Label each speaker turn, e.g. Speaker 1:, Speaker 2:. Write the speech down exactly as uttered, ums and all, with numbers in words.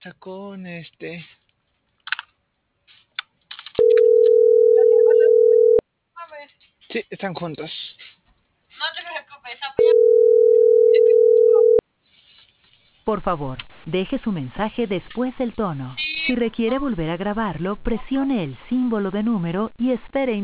Speaker 1: Está con este. Sí, están juntos.
Speaker 2: No te preocupes,
Speaker 3: Por favor, deje su mensaje después del tono. Si requiere volver a grabarlo, presione el símbolo de número y espere